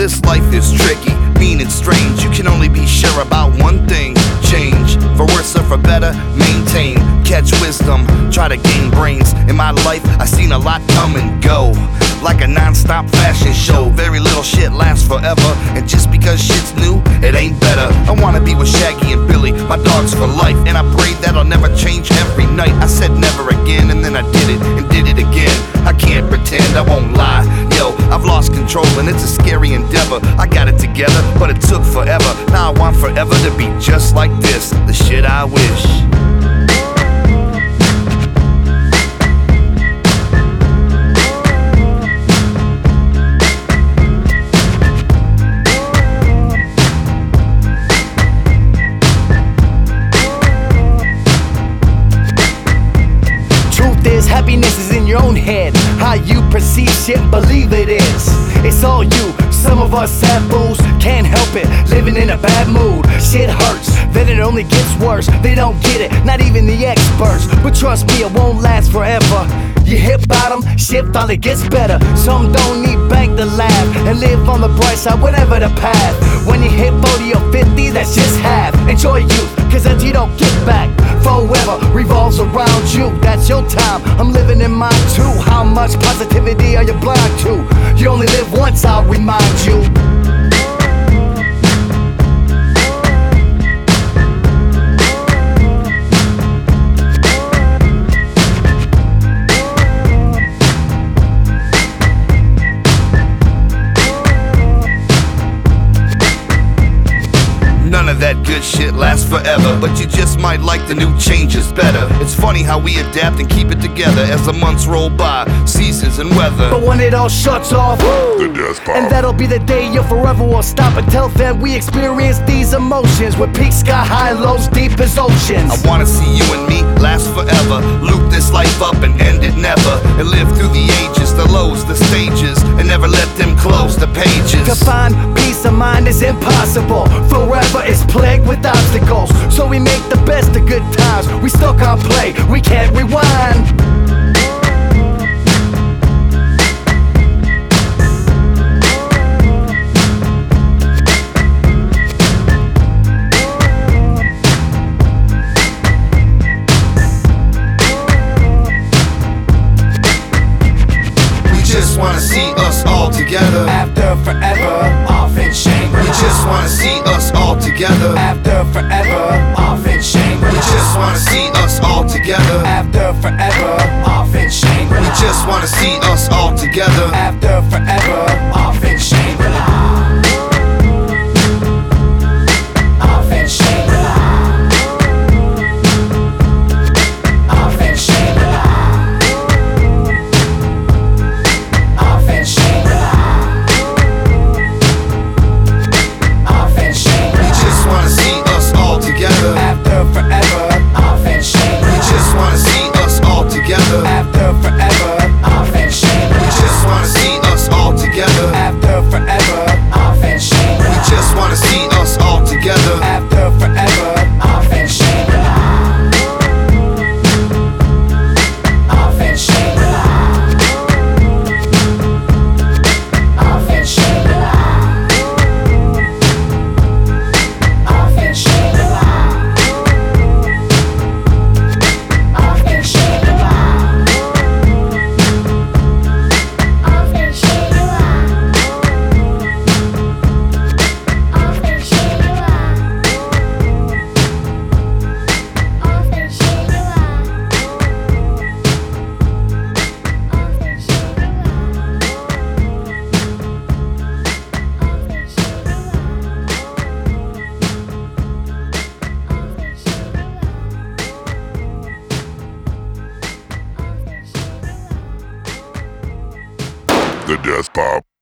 this life is tricky, mean and strange. You can only be sure about one thing: change. For worse or for better, maintain. Catch wisdom, try to gain brains. In my life, I've seen a lot come and go, like a non-stop fashion show. Very little shit lasts forever, and just because shit's new, it ain't better. I wanna be with Shaggy and Billy, my dogs for life, and I pray that I'll never change every night. I said never again, and then I did it, and did it again. I can't pretend, I won't lie. Yo, I've lost control, and it's a scary endeavor. I got it together, but it took forever. Now I want forever to be just like this, the shit I wish. Happiness is in your own head. How you perceive shit and believe it is. It's all you. Some of us have booze, can't help it, living in a bad mood. Shit hurts, then it only gets worse. They don't get it, not even the experts. But trust me, it won't last forever. You hit bottom, shit finally gets better. Some don't need bank to laugh and live on the bright side, whatever the path. When you hit 40 or 50, that's just half. Enjoy youth, cause that you don't get back. Forever revolves around you, that's your time, I'm living in mine too. How much positivity are you blind to? You only live once, I'll remind you. None of that good shit lasts forever, but you just might like the new changes better. It's funny how we adapt and keep it together as the months roll by, seasons and weather. But when it all shuts off, and that'll be the day you forever will stop. Until then, we experience these emotions with peaks sky high, lows deep as oceans. I wanna see you and me last forever, loop this life up and end it never, and live through the ages, the lows, the stages, and never let them close the pages. To find peace of mind is impossible. Forever is plagued with obstacles, so we make the best of good times. We still can't play, we can't rewind. We just wanna see us all together After forever, off in Shangri-La. We just wanna see us all together After forever, off in Shangri-La. We just wanna see us all together After forever, off in Shangri-La. We just wanna see us all together After forever, off in Shangri-La. Off in Shangri-La. Off in Shangri-La. Off in Shangri-La. Off in Shangri-La. We just wanna see us all together After forever, off in Shangri-La. We just wanna see us all together After forever, off in Shangri-La. We just wanna see us all together After forever, off in Shangri-La. We just wanna see us all together After forever, off in Shangri-La. Off in Shangri-La. Off in Shangri-La. Off in Shangri-La. Off in Shangri-La. Off in Shangri-La. Off in Shangri-La. Off in Shangri-La. Off in The Death Pop.